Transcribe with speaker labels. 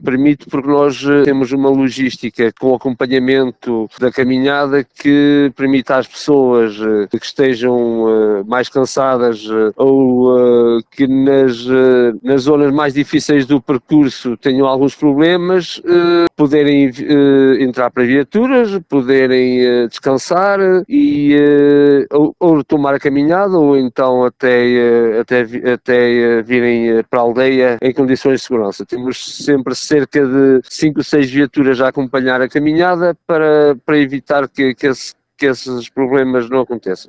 Speaker 1: permite porque nós temos uma logística com acompanhamento da caminhada que permite às pessoas que estejam mais cansadas ou que nas zonas mais difíceis do percurso tenham alguns problemas, poderem entrar para viaturas, poderem descansar e ou retomar a caminhada ou então até virem para a aldeia em condições de segurança. Temos sempre cerca de 5 ou 6 viaturas a acompanhar a caminhada para evitar que esses problemas não aconteçam.